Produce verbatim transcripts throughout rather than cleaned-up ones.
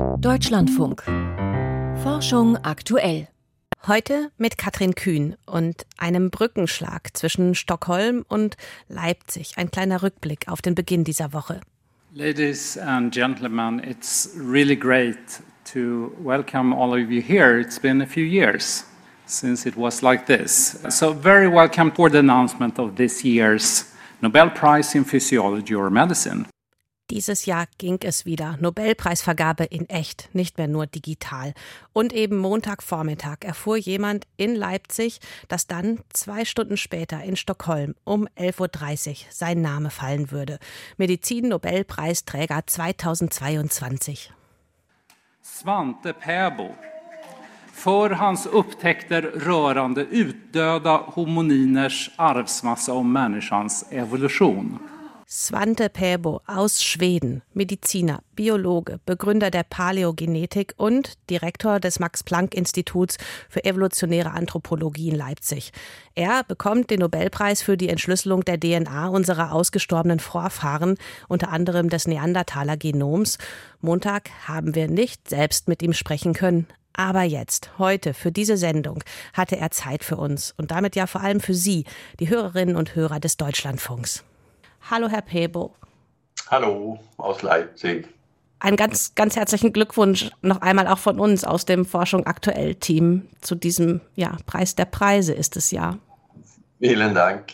Deutschlandfunk. Forschung aktuell. Heute mit Katrin Kühn und einem Brückenschlag zwischen Stockholm und Leipzig. Ein kleiner Rückblick auf den Beginn dieser Woche. Ladies and gentlemen, it's really great to welcome all of you here. It's been a few years since it was like this. So very welcome for the announcement of this year's Nobel Prize in Physiology or Medicine. Dieses Jahr ging es wieder. Nobelpreisvergabe in echt, nicht mehr nur digital. Und eben Montagvormittag erfuhr jemand in Leipzig, dass dann zwei Stunden später in Stockholm um elf Uhr dreißig sein Name fallen würde. Medizin-Nobelpreisträger zweitausendzweiundzwanzig. Svante Pääbo. För hans upptäckter rörande utdöda homoniners arvsmassa om människans evolution. Svante Pääbo aus Schweden, Mediziner, Biologe, Begründer der Paläogenetik und Direktor des Max-Planck-Instituts für evolutionäre Anthropologie in Leipzig. Er bekommt den Nobelpreis für die Entschlüsselung der D N A unserer ausgestorbenen Vorfahren, unter anderem des Neandertaler-Genoms. Montag haben wir nicht selbst mit ihm sprechen können. Aber jetzt, heute, für diese Sendung, hatte er Zeit für uns und damit ja vor allem für Sie, die Hörerinnen und Hörer des Deutschlandfunks. Hallo, Herr Pääbo. Hallo, aus Leipzig. Einen ganz, ganz herzlichen Glückwunsch noch einmal auch von uns aus dem Forschung aktuell-Team zu diesem ja, Preis der Preise ist es ja. Vielen Dank.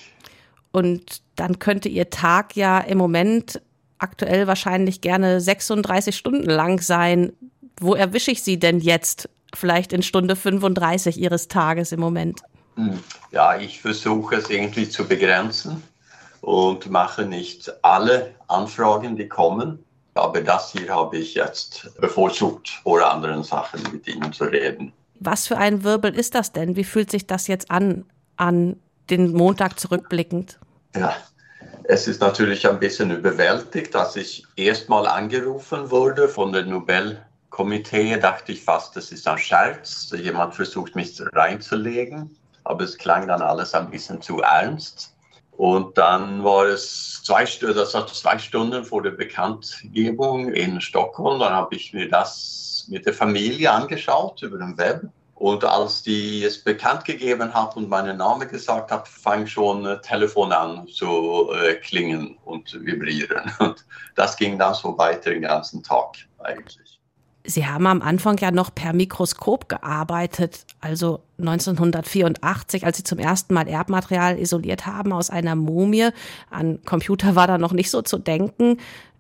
Und dann könnte Ihr Tag ja im Moment aktuell wahrscheinlich gerne sechsunddreißig Stunden lang sein. Wo erwische ich Sie denn jetzt? Vielleicht in Stunde fünfunddreißig Ihres Tages im Moment? Ja, ich versuche es irgendwie zu begrenzen und mache nicht alle Anfragen, die kommen. Aber das hier habe ich jetzt bevorzugt, vor anderen Sachen mit Ihnen zu reden. Was für ein Wirbel ist das denn? Wie fühlt sich das jetzt an, an den Montag zurückblickend? Ja, es ist natürlich ein bisschen überwältigt, dass ich erstmal angerufen wurde von der Nobelkomitee. Dachte ich fast, das ist ein Scherz. Jemand versucht, mich reinzulegen. Aber es klang dann alles ein bisschen zu ernst. Und dann war es zwei, das war zwei Stunden vor der Bekanntgebung in Stockholm. Dann habe ich mir das mit der Familie angeschaut über den Web. Und als die es bekannt gegeben haben und meinen Namen gesagt haben, fang schon ein Telefon an zu äh, klingen und vibrieren. Und das ging dann so weiter den ganzen Tag eigentlich. Sie haben am Anfang ja noch per Mikroskop gearbeitet, also neunzehnhundertvierundachtzig, als Sie zum ersten Mal Erbmaterial isoliert haben aus einer Mumie. An Computer war da noch nicht so zu denken.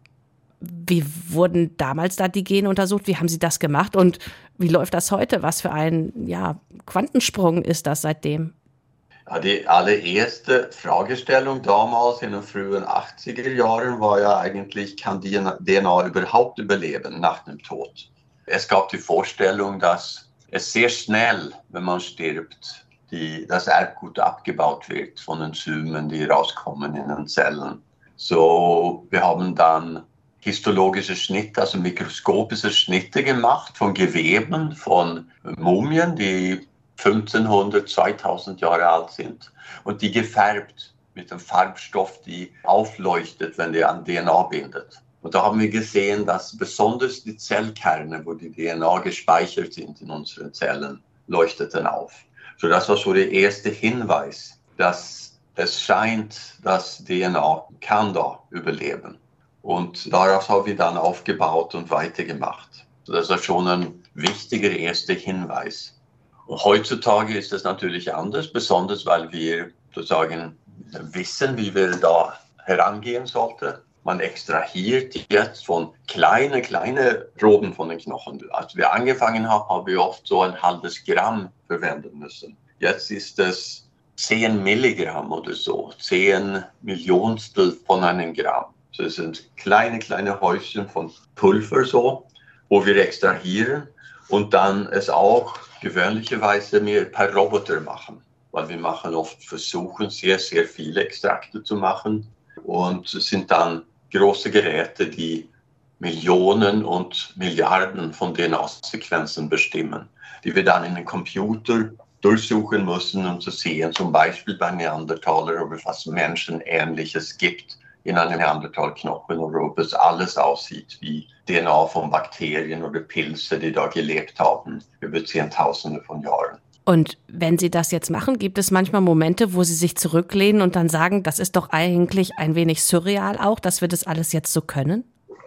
Wie wurden damals da die Gene untersucht? Wie haben Sie das gemacht? Und wie läuft das heute? Was für ein ja, Quantensprung ist das seitdem? Ja, die allererste Fragestellung damals in den frühen achtziger Jahren war ja eigentlich, kann die D N A überhaupt überleben nach dem Tod? Es gab die Vorstellung, dass es sehr schnell, wenn man stirbt, die, das Erbgut abgebaut wird von Enzymen, die rauskommen in den Zellen. So, wir haben dann histologische Schnitte, also mikroskopische Schnitte gemacht von Geweben, von Mumien, die fünfzehnhundert, zweitausend Jahre alt sind und die gefärbt mit einem Farbstoff, die aufleuchtet, wenn der an D N A bindet. Und da haben wir gesehen, dass besonders die Zellkerne, wo die D N A gespeichert sind in unseren Zellen, leuchteten auf. So, das war so der erste Hinweis, dass es scheint, dass D N A kann da überleben. Und darauf haben wir dann aufgebaut und weitergemacht. So, das war schon ein wichtiger erster Hinweis. Und heutzutage ist es natürlich anders, besonders weil wir sozusagen wissen, wie wir da herangehen sollten. Man extrahiert jetzt von kleinen, kleinen Proben von den Knochen. Als wir angefangen haben, haben wir oft so ein halbes Gramm verwenden müssen. Jetzt ist es zehn Milligramm oder so, zehn Millionstel von einem Gramm. Das sind kleine, kleine Häufchen von Pulver so, wo wir extrahieren und dann es auch gewöhnlicherweise wir per Roboter machen. Weil wir machen oft Versuche, sehr, sehr viele Extrakte zu machen. Und es sind dann große Geräte, die Millionen und Milliarden von D N A-Sequenzen bestimmen, die wir dann in den Computer durchsuchen müssen, um zu sehen, zum Beispiel bei Neandertaler, ob es was Menschenähnliches gibt in einem Neandertalknochen oder ob es alles aussieht wie D N A von Bakterien oder Pilze, die da gelebt haben über Zehntausende von Jahren. Und wenn Sie das jetzt machen, gibt es manchmal Momente, wo Sie sich zurücklehnen und dann sagen, das ist doch eigentlich ein wenig surreal auch, dass wir das alles jetzt so können?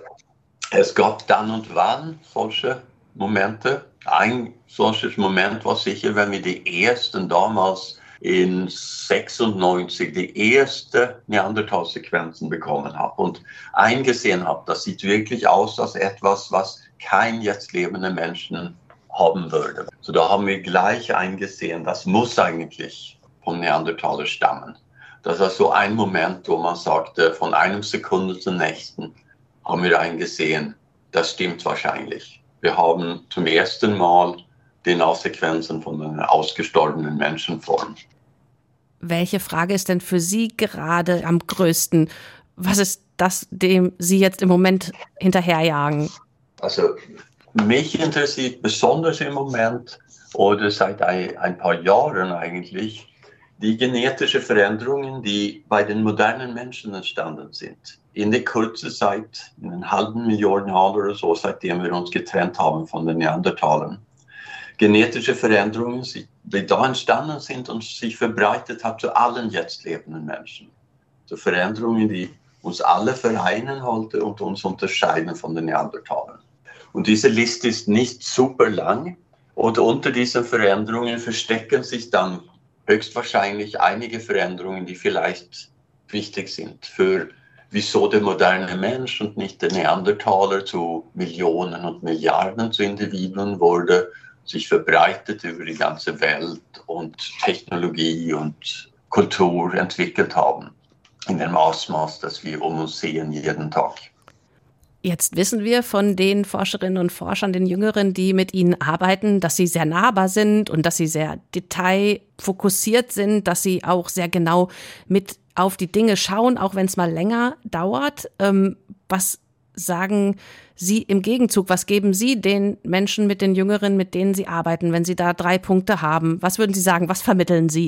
Es gab dann und wann solche Momente. Ein solches Moment war sicher, wenn wir die ersten damals in sechsundneunzig die erste Neandertal-Sequenzen bekommen haben und eingesehen habe, das sieht wirklich aus als etwas, was kein jetzt lebender Menschen haben würde. So, da haben wir gleich eingesehen, das muss eigentlich vom Neandertaler stammen. Das war so ein Moment, wo man sagte, von einem Sekunde zur nächsten haben wir eingesehen, das stimmt wahrscheinlich. Wir haben zum ersten Mal D N A-Sequenzen von einer ausgestorbenen Menschenform. Welche Frage ist denn für Sie gerade am größten? Was ist das, dem Sie jetzt im Moment hinterherjagen? Also mich interessiert besonders im Moment oder seit ein, ein paar Jahren eigentlich die genetischen Veränderungen, die bei den modernen Menschen entstanden sind. In der kurzen Zeit, in einer halben Million Jahren oder so, seitdem wir uns getrennt haben von den Neandertalern. Genetische Veränderungen, die da entstanden sind und sich verbreitet hat zu allen jetzt lebenden Menschen. So Veränderungen, die uns alle vereinen heute und uns unterscheiden von den Neandertalern. Und diese Liste ist nicht super lang und unter diesen Veränderungen verstecken sich dann höchstwahrscheinlich einige Veränderungen, die vielleicht wichtig sind für wieso der moderne Mensch und nicht der Neandertaler zu Millionen und Milliarden zu Individuen wurde, sich verbreitet über die ganze Welt und Technologie und Kultur entwickelt haben. In dem Ausmaß, das wir um uns sehen jeden Tag. Jetzt wissen wir von den Forscherinnen und Forschern, den Jüngeren, die mit Ihnen arbeiten, dass Sie sehr nahbar sind und dass Sie sehr detailfokussiert sind, dass Sie auch sehr genau mit auf die Dinge schauen, auch wenn es mal länger dauert. Ähm, was sagen Sie im Gegenzug? Was geben Sie den Menschen mit den Jüngeren, mit denen Sie arbeiten, wenn Sie da drei Punkte haben? Was würden Sie sagen? Was vermitteln Sie?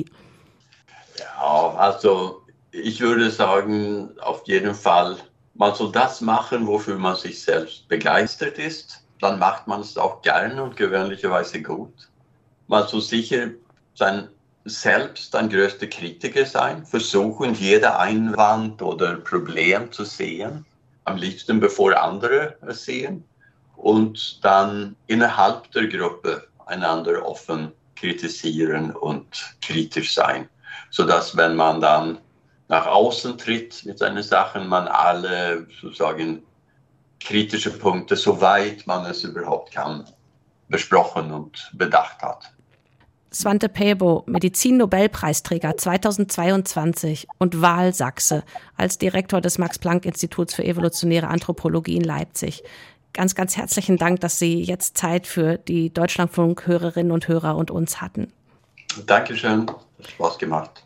Ja, also ich würde sagen, auf jeden Fall, man soll das machen, wofür man sich selbst begeistert ist. Dann macht man es auch gerne und gewöhnlicherweise gut. Man soll sicher sein selbst ein größter Kritiker sein, versuchen, jeder Einwand oder Problem zu sehen, am liebsten bevor andere es sehen, und dann innerhalb der Gruppe einander offen kritisieren und kritisch sein, sodass, wenn man dann nach außen tritt mit seinen Sachen, man alle sozusagen kritische Punkte, soweit man es überhaupt kann, besprochen und bedacht hat. Svante Pääbo, Medizin-Nobelpreisträger zweitausendzweiundzwanzig und Wahlsachse als Direktor des Max-Planck-Instituts für evolutionäre Anthropologie in Leipzig. Ganz, ganz herzlichen Dank, dass Sie jetzt Zeit für die Deutschlandfunk-Hörerinnen und Hörer und uns hatten. Dankeschön, hat Spaß gemacht.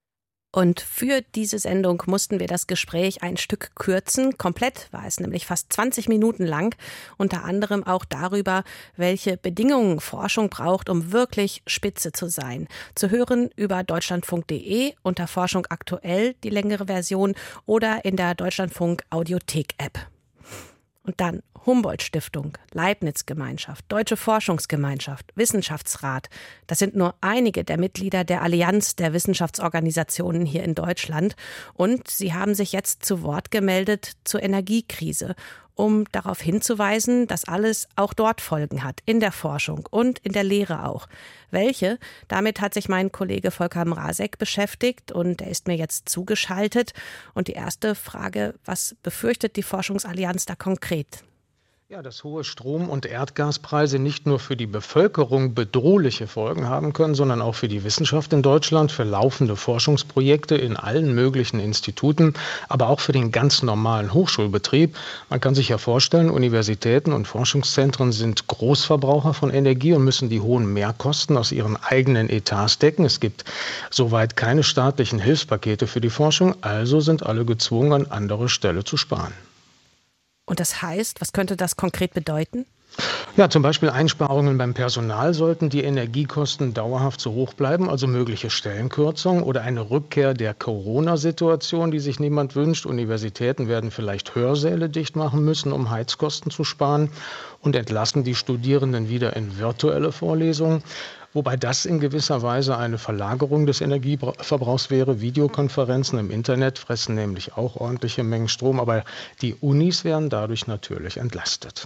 Und für diese Sendung mussten wir das Gespräch ein Stück kürzen. Komplett war es nämlich fast zwanzig Minuten lang. Unter anderem auch darüber, welche Bedingungen Forschung braucht, um wirklich spitze zu sein. Zu hören über deutschlandfunk punkt de unter Forschung aktuell, die längere Version, oder in der Deutschlandfunk Audiothek-App. Und dann Humboldt-Stiftung, Leibniz-Gemeinschaft, Deutsche Forschungsgemeinschaft, Wissenschaftsrat. Das sind nur einige der Mitglieder der Allianz der Wissenschaftsorganisationen hier in Deutschland. Und sie haben sich jetzt zu Wort gemeldet zur Energiekrise, um darauf hinzuweisen, dass alles auch dort Folgen hat, in der Forschung und in der Lehre auch. Welche? Damit hat sich mein Kollege Volker Mrazek beschäftigt und er ist mir jetzt zugeschaltet. Und die erste Frage, was befürchtet die Forschungsallianz da konkret? Ja, dass hohe Strom- und Erdgaspreise nicht nur für die Bevölkerung bedrohliche Folgen haben können, sondern auch für die Wissenschaft in Deutschland, für laufende Forschungsprojekte in allen möglichen Instituten, aber auch für den ganz normalen Hochschulbetrieb. Man kann sich ja vorstellen, Universitäten und Forschungszentren sind Großverbraucher von Energie und müssen die hohen Mehrkosten aus ihren eigenen Etats decken. Es gibt soweit keine staatlichen Hilfspakete für die Forschung, also sind alle gezwungen, an anderer Stelle zu sparen. Und das heißt, was könnte das konkret bedeuten? Ja, zum Beispiel Einsparungen beim Personal sollten die Energiekosten dauerhaft so hoch bleiben, also mögliche Stellenkürzungen oder eine Rückkehr der Corona-Situation, die sich niemand wünscht. Universitäten werden vielleicht Hörsäle dicht machen müssen, um Heizkosten zu sparen, und entlassen die Studierenden wieder in virtuelle Vorlesungen. Wobei das in gewisser Weise eine Verlagerung des Energieverbrauchs wäre. Videokonferenzen im Internet fressen nämlich auch ordentliche Mengen Strom, aber die Unis werden dadurch natürlich entlastet.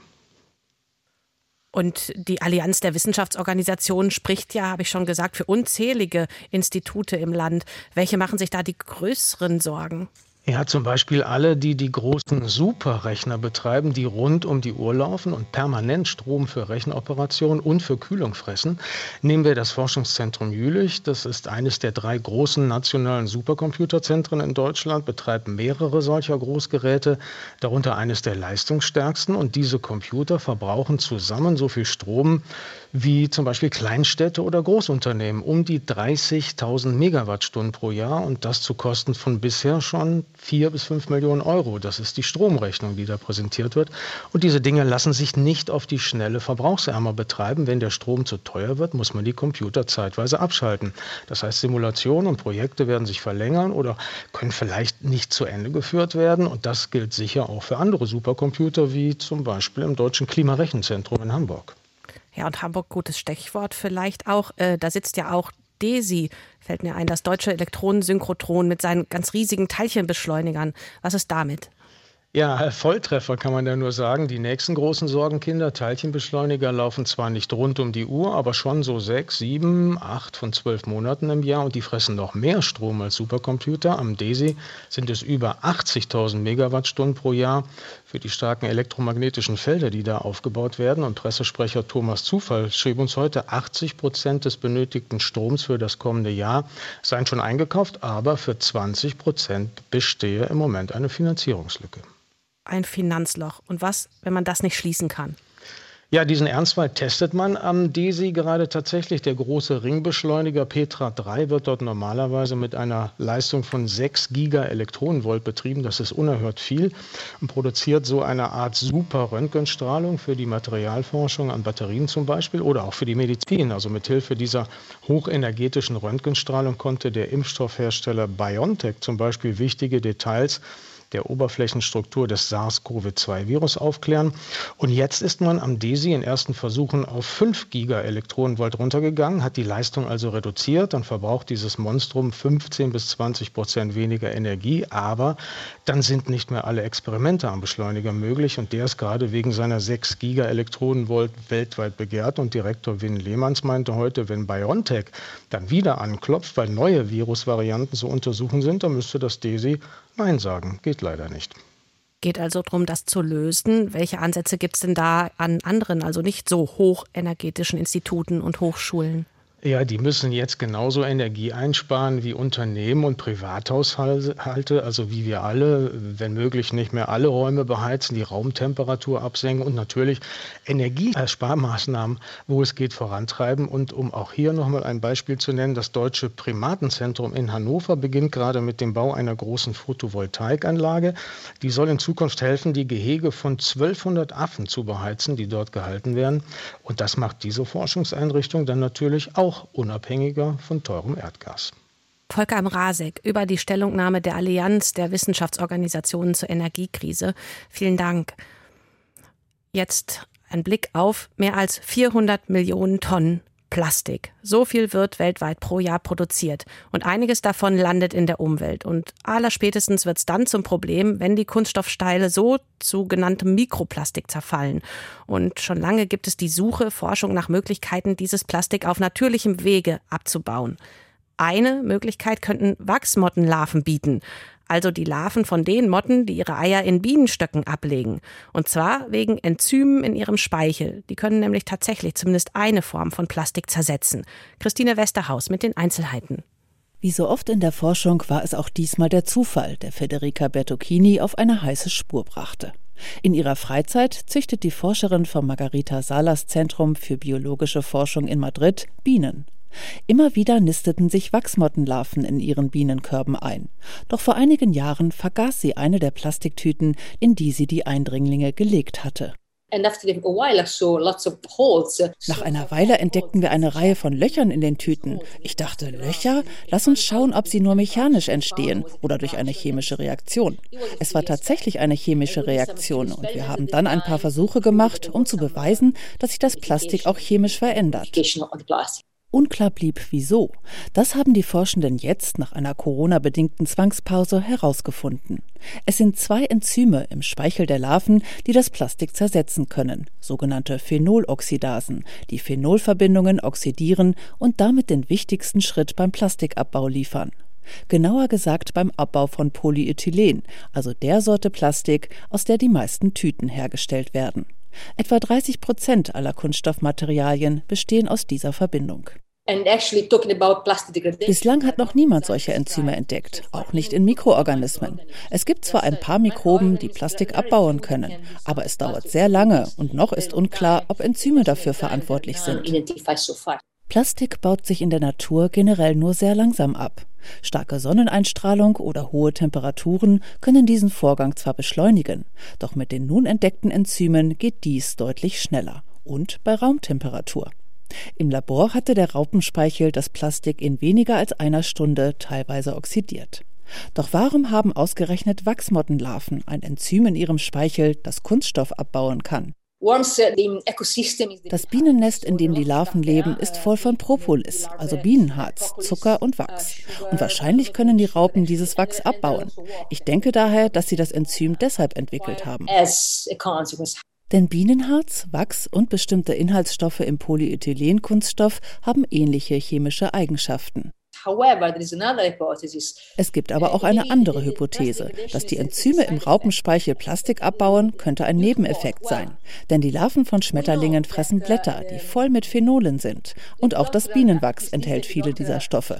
Und die Allianz der Wissenschaftsorganisationen spricht ja, habe ich schon gesagt, für unzählige Institute im Land. Welche machen sich da die größeren Sorgen? Ja, zum Beispiel alle, die die großen Superrechner betreiben, die rund um die Uhr laufen und permanent Strom für Rechenoperationen und für Kühlung fressen. Nehmen wir das Forschungszentrum Jülich. Das ist eines der drei großen nationalen Supercomputerzentren in Deutschland, betreibt mehrere solcher Großgeräte, darunter eines der leistungsstärksten. Und diese Computer verbrauchen zusammen so viel Strom wie zum Beispiel Kleinstädte oder Großunternehmen, um die dreißigtausend Megawattstunden pro Jahr, und das zu Kosten von bisher schon vier bis fünf Millionen Euro. Das ist die Stromrechnung, die da präsentiert wird. Und diese Dinge lassen sich nicht auf die Schnelle verbrauchsärmer betreiben. Wenn der Strom zu teuer wird, muss man die Computer zeitweise abschalten. Das heißt, Simulationen und Projekte werden sich verlängern oder können vielleicht nicht zu Ende geführt werden. Und das gilt sicher auch für andere Supercomputer, wie zum Beispiel im Deutschen Klimarechenzentrum in Hamburg. Ja, und Hamburg, gutes Stichwort vielleicht auch. Äh, da sitzt ja auch DESI, fällt mir ein, das deutsche Elektronensynchrotron mit seinen ganz riesigen Teilchenbeschleunigern. Was ist damit? Ja, Volltreffer kann man da nur sagen. Die nächsten großen Sorgenkinder, Teilchenbeschleuniger, laufen zwar nicht rund um die Uhr, aber schon so sechs, sieben, acht von zwölf Monaten im Jahr, und die fressen noch mehr Strom als Supercomputer. Am DESI sind es über achtzigtausend Megawattstunden pro Jahr für die starken elektromagnetischen Felder, die da aufgebaut werden. Und Pressesprecher Thomas Zufall schrieb uns heute, achtzig Prozent des benötigten Stroms für das kommende Jahr seien schon eingekauft, aber für zwanzig Prozent bestehe im Moment eine Finanzierungslücke. Ein Finanzloch. Und was, wenn man das nicht schließen kann? Ja, diesen Ernstfall testet man am DESI gerade tatsächlich. Der große Ringbeschleuniger Petra drei wird dort normalerweise mit einer Leistung von sechs Gigaelektronenvolt betrieben. Das ist unerhört viel und produziert so eine Art Super-Röntgenstrahlung für die Materialforschung an Batterien zum Beispiel oder auch für die Medizin. Also mithilfe dieser hochenergetischen Röntgenstrahlung konnte der Impfstoffhersteller BioNTech zum Beispiel wichtige Details der Oberflächenstruktur des SARS-CoV zwei Virus aufklären. Und jetzt ist man am DESI in ersten Versuchen auf fünf Gigaelektronenvolt runtergegangen, hat die Leistung also reduziert. Dann verbraucht dieses Monstrum fünfzehn bis zwanzig Prozent weniger Energie. Aber dann sind nicht mehr alle Experimente am Beschleuniger möglich. Und der ist gerade wegen seiner sechs Gigaelektronenvolt weltweit begehrt. Und Direktor Win Lehmanns meinte heute, wenn BioNTech dann wieder anklopft, weil neue Virusvarianten zu untersuchen sind, dann müsste das DESI Nein sagen. Geht leider nicht. Geht also darum, das zu lösen. Welche Ansätze gibt es denn da an anderen, also nicht so hochenergetischen Instituten und Hochschulen? Ja, die müssen jetzt genauso Energie einsparen wie Unternehmen und Privathaushalte, also wie wir alle, wenn möglich nicht mehr alle Räume beheizen, die Raumtemperatur absenken und natürlich Energiesparmaßnahmen, wo es geht, vorantreiben. Und um auch hier nochmal ein Beispiel zu nennen, das Deutsche Primatenzentrum in Hannover beginnt gerade mit dem Bau einer großen Photovoltaikanlage. Die soll in Zukunft helfen, die Gehege von zwölfhundert Affen zu beheizen, die dort gehalten werden. Und das macht diese Forschungseinrichtung dann natürlich auch unabhängiger von teurem Erdgas. Volker Mrazek über die Stellungnahme der Allianz der Wissenschaftsorganisationen zur Energiekrise. Vielen Dank. Jetzt ein Blick auf mehr als vierhundert Millionen Tonnen Plastik. So viel wird weltweit pro Jahr produziert. Und einiges davon landet in der Umwelt. Und allerspätestens wird es dann zum Problem, wenn die Kunststoffsteine so zu genanntem Mikroplastik zerfallen. Und schon lange gibt es die Suche, Forschung nach Möglichkeiten, dieses Plastik auf natürlichem Wege abzubauen. Eine Möglichkeit könnten Wachsmottenlarven bieten. Also die Larven von den Motten, die ihre Eier in Bienenstöcken ablegen. Und zwar wegen Enzymen in ihrem Speichel. Die können nämlich tatsächlich zumindest eine Form von Plastik zersetzen. Christine Westerhaus mit den Einzelheiten. Wie so oft in der Forschung war es auch diesmal der Zufall, der Federica Bertocchini auf eine heiße Spur brachte. In ihrer Freizeit züchtet die Forscherin vom Margarita Salas Zentrum für biologische Forschung in Madrid Bienen. Immer wieder nisteten sich Wachsmottenlarven in ihren Bienenkörben ein. Doch vor einigen Jahren vergaß sie eine der Plastiktüten, in die sie die Eindringlinge gelegt hatte. Nach einer Weile entdeckten wir eine Reihe von Löchern in den Tüten. Ich dachte, Löcher? Lass uns schauen, ob sie nur mechanisch entstehen oder durch eine chemische Reaktion. Es war tatsächlich eine chemische Reaktion und wir haben dann ein paar Versuche gemacht, um zu beweisen, dass sich das Plastik auch chemisch verändert. Unklar blieb, wieso. Das haben die Forschenden jetzt nach einer Corona-bedingten Zwangspause herausgefunden. Es sind zwei Enzyme im Speichel der Larven, die das Plastik zersetzen können, sogenannte Phenoloxidasen, die Phenolverbindungen oxidieren und damit den wichtigsten Schritt beim Plastikabbau liefern. Genauer gesagt beim Abbau von Polyethylen, also der Sorte Plastik, aus der die meisten Tüten hergestellt werden. Etwa dreißig Prozent aller Kunststoffmaterialien bestehen aus dieser Verbindung. Bislang hat noch niemand solche Enzyme entdeckt, auch nicht in Mikroorganismen. Es gibt zwar ein paar Mikroben, die Plastik abbauen können, aber es dauert sehr lange und noch ist unklar, ob Enzyme dafür verantwortlich sind. Plastik baut sich in der Natur generell nur sehr langsam ab. Starke Sonneneinstrahlung oder hohe Temperaturen können diesen Vorgang zwar beschleunigen, doch mit den nun entdeckten Enzymen geht dies deutlich schneller und bei Raumtemperatur. Im Labor hatte der Raupenspeichel das Plastik in weniger als einer Stunde teilweise oxidiert. Doch warum haben ausgerechnet Wachsmottenlarven ein Enzym in ihrem Speichel, das Kunststoff abbauen kann? Das Bienennest, in dem die Larven leben, ist voll von Propolis, also Bienenharz, Zucker und Wachs. Und wahrscheinlich können die Raupen dieses Wachs abbauen. Ich denke daher, dass sie das Enzym deshalb entwickelt haben. Denn Bienenharz, Wachs und bestimmte Inhaltsstoffe im Polyethylenkunststoff haben ähnliche chemische Eigenschaften. Es gibt aber auch eine andere Hypothese, dass die Enzyme im Raupenspeichel Plastik abbauen, könnte ein Nebeneffekt sein. Denn die Larven von Schmetterlingen fressen Blätter, die voll mit Phenolen sind. Und auch das Bienenwachs enthält viele dieser Stoffe.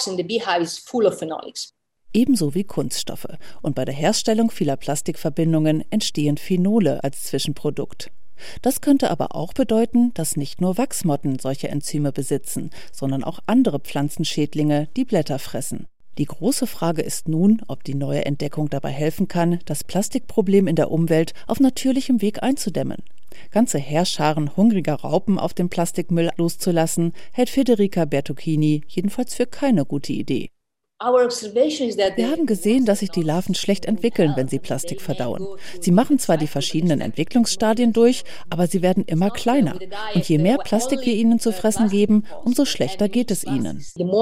Ebenso wie Kunststoffe. Und bei der Herstellung vieler Plastikverbindungen entstehen Phenole als Zwischenprodukt. Das könnte aber auch bedeuten, dass nicht nur Wachsmotten solche Enzyme besitzen, sondern auch andere Pflanzenschädlinge, die Blätter fressen. Die große Frage ist nun, ob die neue Entdeckung dabei helfen kann, das Plastikproblem in der Umwelt auf natürlichem Weg einzudämmen. Ganze Heerscharen hungriger Raupen auf dem Plastikmüll loszulassen, hält Federica Bertocchini jedenfalls für keine gute Idee. Wir haben gesehen, dass sich die Larven schlecht entwickeln, wenn sie Plastik verdauen. Sie machen zwar die verschiedenen Entwicklungsstadien durch, aber sie werden immer kleiner. Und je mehr Plastik wir ihnen zu fressen geben, umso schlechter geht es ihnen.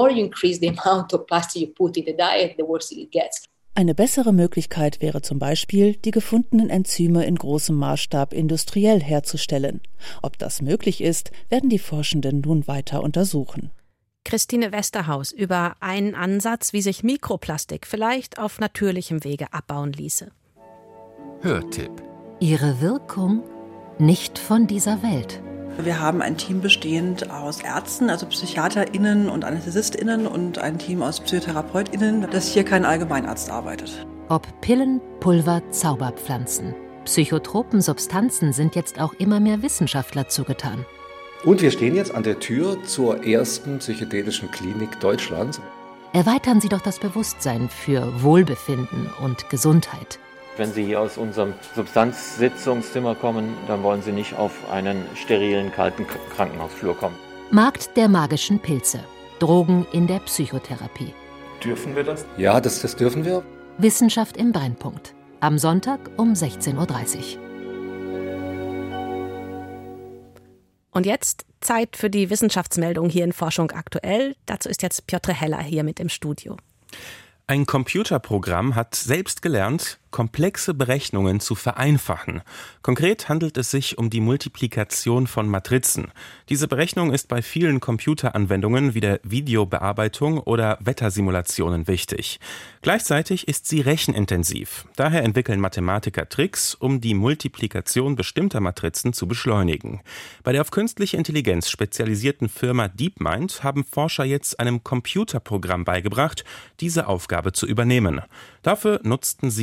Eine bessere Möglichkeit wäre zum Beispiel, die gefundenen Enzyme in großem Maßstab industriell herzustellen. Ob das möglich ist, werden die Forschenden nun weiter untersuchen. Christine Westerhaus über einen Ansatz, wie sich Mikroplastik vielleicht auf natürlichem Wege abbauen ließe. Hörtipp. Ihre Wirkung nicht von dieser Welt. Wir haben ein Team bestehend aus Ärzten, also PsychiaterInnen und AnästhesistInnen und ein Team aus PsychotherapeutInnen, das hier kein Allgemeinarzt arbeitet. Ob Pillen, Pulver, Zauberpflanzen. Psychotropen Substanzen sind jetzt auch immer mehr Wissenschaftler zugetan. Und wir stehen jetzt an der Tür zur ersten psychedelischen Klinik Deutschlands. Erweitern Sie doch das Bewusstsein für Wohlbefinden und Gesundheit. Wenn Sie hier aus unserem Substanzsitzungszimmer kommen, dann wollen Sie nicht auf einen sterilen, kalten Krankenhausflur kommen. Markt der magischen Pilze. Drogen in der Psychotherapie. Dürfen wir das? Ja, das, das dürfen wir. Wissenschaft im Brennpunkt. Am Sonntag um sechzehn Uhr dreißig. Und jetzt Zeit für die Wissenschaftsmeldung hier in Forschung aktuell. Dazu ist jetzt Piotr Heller hier mit im Studio. Ein Computerprogramm hat selbst gelernt, komplexe Berechnungen zu vereinfachen. Konkret handelt es sich um die Multiplikation von Matrizen. Diese Berechnung ist bei vielen Computeranwendungen wie der Videobearbeitung oder Wettersimulationen wichtig. Gleichzeitig ist sie rechenintensiv. Daher entwickeln Mathematiker Tricks, um die Multiplikation bestimmter Matrizen zu beschleunigen. Bei der auf künstliche Intelligenz spezialisierten Firma DeepMind haben Forscher jetzt einem Computerprogramm beigebracht, diese Aufgabe zu übernehmen. Dafür nutzten sie dies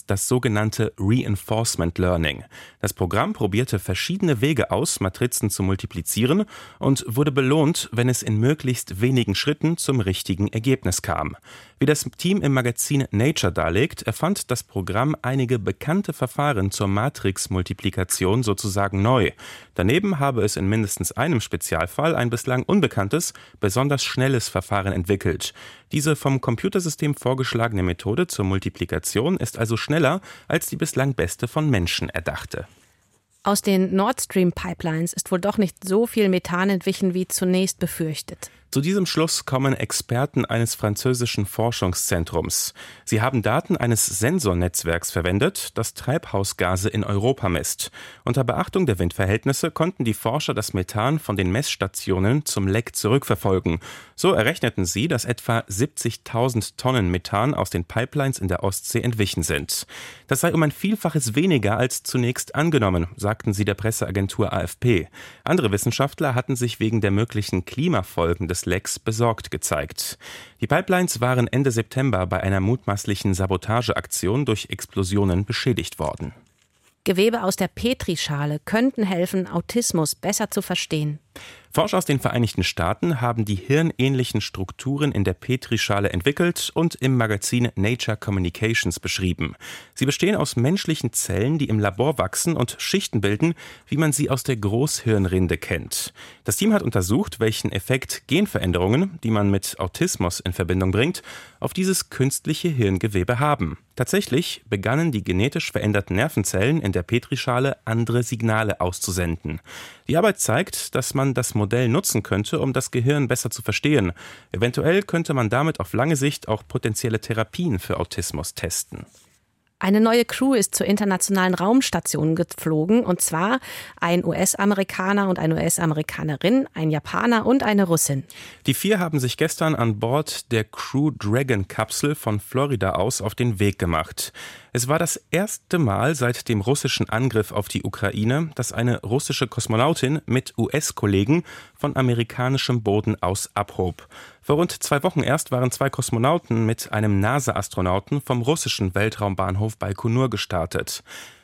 ist das sogenannte Reinforcement Learning. Das Programm probierte verschiedene Wege aus, Matrizen zu multiplizieren und wurde belohnt, wenn es in möglichst wenigen Schritten zum richtigen Ergebnis kam. Wie das Team im Magazin Nature darlegt, erfand das Programm einige bekannte Verfahren zur Matrix-Multiplikation sozusagen neu. Daneben habe es in mindestens einem Spezialfall ein bislang unbekanntes, besonders schnelles Verfahren entwickelt. Diese vom Computersystem vorgeschlagene Methode zur Multiplikation ist also schneller als die bislang beste von Menschen erdachte. Aus den Nord Stream Pipelines ist wohl doch nicht so viel Methan entwichen, wie zunächst befürchtet. Zu diesem Schluss kommen Experten eines französischen Forschungszentrums. Sie haben Daten eines Sensornetzwerks verwendet, das Treibhausgase in Europa misst. Unter Beachtung der Windverhältnisse konnten die Forscher das Methan von den Messstationen zum Leck zurückverfolgen. So errechneten sie, dass etwa siebzigtausend Tonnen Methan aus den Pipelines in der Ostsee entwichen sind. Das sei um ein Vielfaches weniger als zunächst angenommen, sagten sie der Presseagentur A F P. Andere Wissenschaftler hatten sich wegen der möglichen Klimafolgen des Lecks besorgt gezeigt. Die Pipelines waren Ende September bei einer mutmaßlichen Sabotageaktion durch Explosionen beschädigt worden. Gewebe aus der Petrischale könnten helfen, Autismus besser zu verstehen. Forscher aus den Vereinigten Staaten haben die hirnähnlichen Strukturen in der Petrischale entwickelt und im Magazin Nature Communications beschrieben. Sie bestehen aus menschlichen Zellen, die im Labor wachsen und Schichten bilden, wie man sie aus der Großhirnrinde kennt. Das Team hat untersucht, welchen Effekt Genveränderungen, die man mit Autismus in Verbindung bringt, auf dieses künstliche Hirngewebe haben. Tatsächlich begannen die genetisch veränderten Nervenzellen in der Petrischale andere Signale auszusenden. Die Arbeit zeigt, dass man das Modell nutzen könnte, um das Gehirn besser zu verstehen. Eventuell könnte man damit auf lange Sicht auch potenzielle Therapien für Autismus testen. Eine neue Crew ist zur internationalen Raumstation geflogen, und zwar ein U S-Amerikaner und eine U S-Amerikanerin, ein Japaner und eine Russin. Die vier haben sich gestern an Bord der Crew Dragon-Kapsel von Florida aus auf den Weg gemacht. Es war das erste Mal seit dem russischen Angriff auf die Ukraine, dass eine russische Kosmonautin mit U S-Kollegen von amerikanischem Boden aus abhob. Vor rund zwei Wochen erst waren zwei Kosmonauten mit einem NASA-Astronauten vom russischen Weltraumbahnhof Baikonur gestartet.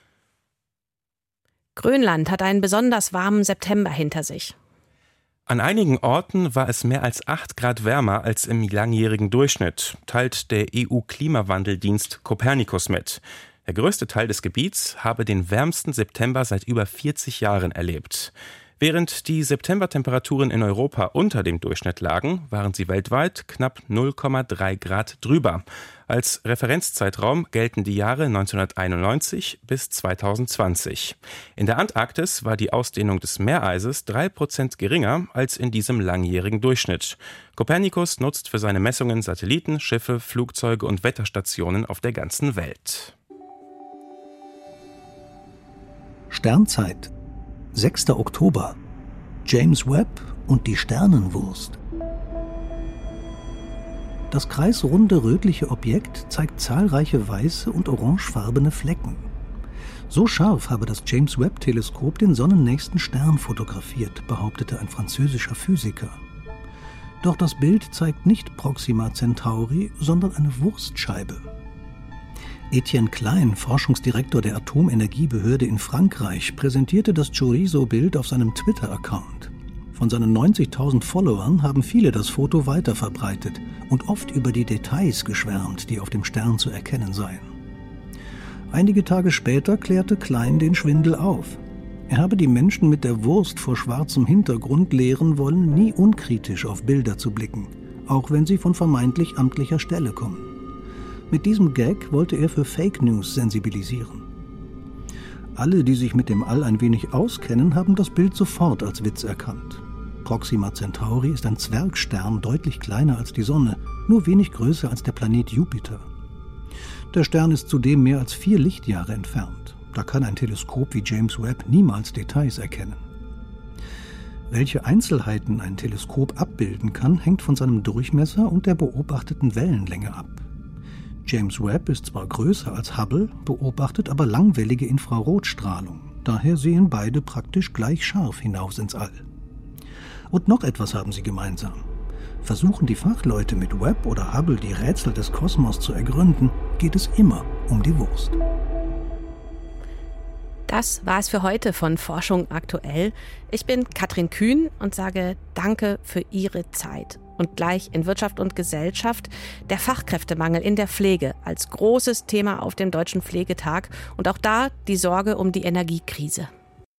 Grönland hat einen besonders warmen September hinter sich. An einigen Orten war es mehr als acht Grad wärmer als im langjährigen Durchschnitt, teilt der E U-Klimawandeldienst Copernicus mit. Der größte Teil des Gebiets habe den wärmsten September seit über vierzig Jahren erlebt. Während die Septembertemperaturen in Europa unter dem Durchschnitt lagen, waren sie weltweit knapp null Komma drei Grad drüber. Als Referenzzeitraum gelten die Jahre neunzehnhunderteinundneunzig bis zweitausendzwanzig. In der Antarktis war die Ausdehnung des Meereises drei Prozent geringer als in diesem langjährigen Durchschnitt. Copernicus nutzt für seine Messungen Satelliten, Schiffe, Flugzeuge und Wetterstationen auf der ganzen Welt. Sternzeit, sechster Oktober. James Webb und die Sternenwurst. Das kreisrunde rötliche Objekt zeigt zahlreiche weiße und orangefarbene Flecken. So scharf habe das James-Webb-Teleskop den sonnennächsten Stern fotografiert, behauptete ein französischer Physiker. Doch das Bild zeigt nicht Proxima Centauri, sondern eine Wurstscheibe. Etienne Klein, Forschungsdirektor der Atomenergiebehörde in Frankreich, präsentierte das Chorizo-Bild auf seinem Twitter-Account. Von seinen neunzigtausend Followern haben viele das Foto weiterverbreitet und oft über die Details geschwärmt, die auf dem Stern zu erkennen seien. Einige Tage später klärte Klein den Schwindel auf. Er habe die Menschen mit der Wurst vor schwarzem Hintergrund lehren wollen, nie unkritisch auf Bilder zu blicken, auch wenn sie von vermeintlich amtlicher Stelle kommen. Mit diesem Gag wollte er für Fake News sensibilisieren. Alle, die sich mit dem All ein wenig auskennen, haben das Bild sofort als Witz erkannt. Proxima Centauri ist ein Zwergstern, deutlich kleiner als die Sonne, nur wenig größer als der Planet Jupiter. Der Stern ist zudem mehr als vier Lichtjahre entfernt. Da kann ein Teleskop wie James Webb niemals Details erkennen. Welche Einzelheiten ein Teleskop abbilden kann, hängt von seinem Durchmesser und der beobachteten Wellenlänge ab. James Webb ist zwar größer als Hubble, beobachtet aber langwellige Infrarotstrahlung. Daher sehen beide praktisch gleich scharf hinaus ins All. Und noch etwas haben sie gemeinsam. Versuchen die Fachleute mit Webb oder Hubble die Rätsel des Kosmos zu ergründen, geht es immer um die Wurst. Das war es für heute von Forschung aktuell. Ich bin Katrin Kühn und sage Danke für Ihre Zeit. Und gleich in Wirtschaft und Gesellschaft der Fachkräftemangel in der Pflege als großes Thema auf dem Deutschen Pflegetag und auch da die Sorge um die Energiekrise.